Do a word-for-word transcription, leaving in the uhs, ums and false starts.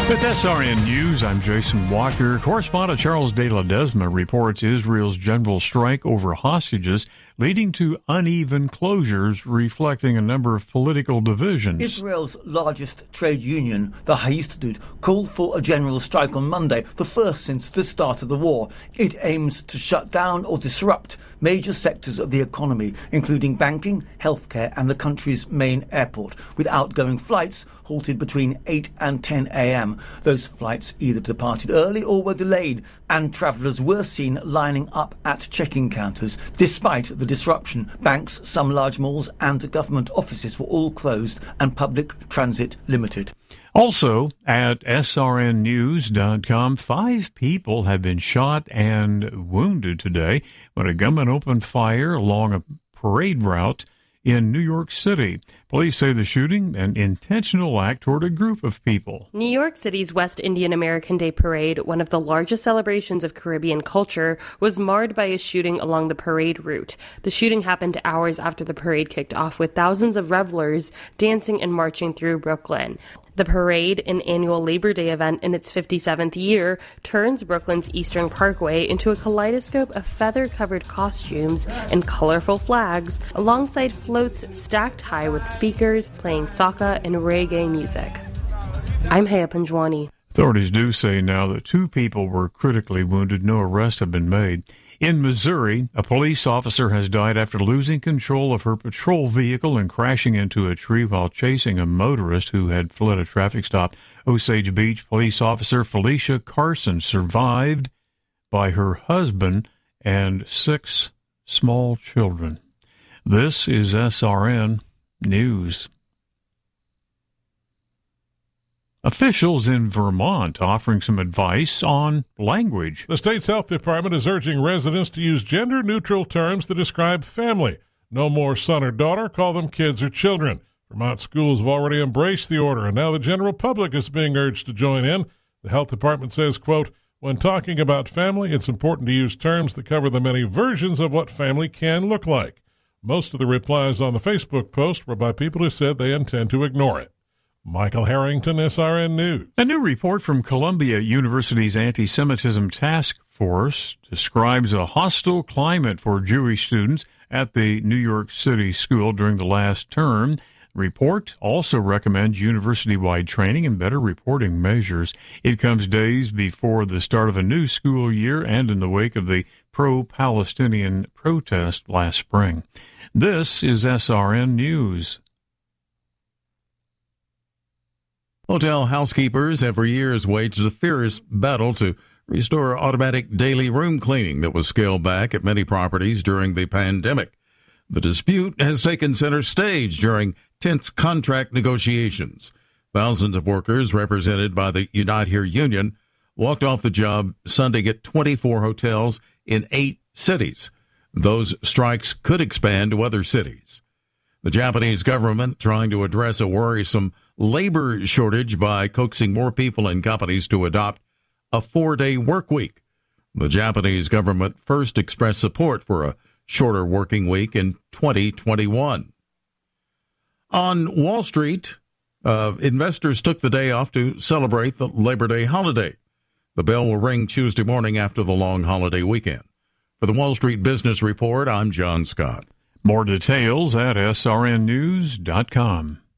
With S R N News, I'm Jason Walker. Correspondent Charles De La Desma reports Israel's general strike over hostages leading to uneven closures, reflecting a number of political divisions. Israel's largest trade union, the Ha'istadut, called for a general strike on Monday, the first since the start of the war. It aims to shut down or disrupt major sectors of the economy, including banking, healthcare and the country's main airport, with outgoing flights halted between eight and ten a.m. Those flights either departed early or were delayed, and travellers were seen lining up at check-in counters. Despite the disruption, banks, some large malls and government offices were all closed and public transit limited. Also, at S R N news dot com, five people have been shot and wounded today when a gunman opened fire along a parade route in New York City. Police say the shooting an intentional act toward a group of people. New York City's West Indian American Day Parade, one of the largest celebrations of Caribbean culture, was marred by a shooting along the parade route. The shooting happened hours after the parade kicked off, with thousands of revelers dancing and marching through Brooklyn. The parade, an annual Labor Day event in its fifty-seventh year, turns Brooklyn's Eastern Parkway into a kaleidoscope of feather-covered costumes and colorful flags, alongside floats stacked high with speakers playing soca and reggae music. I'm Haya Panjwani. Authorities do say now that two people were critically wounded. No arrests have been made. In Missouri, a police officer has died after losing control of her patrol vehicle and crashing into a tree while chasing a motorist who had fled a traffic stop. Osage Beach police officer Felicia Carson survived by her husband and six small children. This is S R N News. Officials in Vermont offering some advice on language. The state's health department is urging residents to use gender-neutral terms to describe family. No more son or daughter, call them kids or children. Vermont schools have already embraced the order, and now the general public is being urged to join in. The health department says, quote, when talking about family, it's important to use terms that cover the many versions of what family can look like. Most of the replies on the Facebook post were by people who said they intend to ignore it. Michael Harrington, S R N News. A new report from Columbia University's Anti-Semitism Task Force describes a hostile climate for Jewish students at the New York City school during the last term. The report also recommends university-wide training and better reporting measures. It comes days before the start of a new school year and in the wake of the pro-Palestinian protest last spring. This is S R N News. Hotel housekeepers have for years waged a fierce battle to restore automatic daily room cleaning that was scaled back at many properties during the pandemic. The dispute has taken center stage during tense contract negotiations. Thousands of workers, represented by the Unite Here union, walked off the job Sunday at twenty-four hotels in eight cities. Those strikes could expand to other cities. The Japanese government trying to address a worrisome labor shortage by coaxing more people and companies to adopt a four-day work week. The Japanese government first expressed support for a shorter working week in twenty twenty-one. On Wall Street, uh, investors took the day off to celebrate the Labor Day holiday. The bell will ring Tuesday morning after the long holiday weekend. For the Wall Street Business Report, I'm John Scott. More details at S R N news dot com.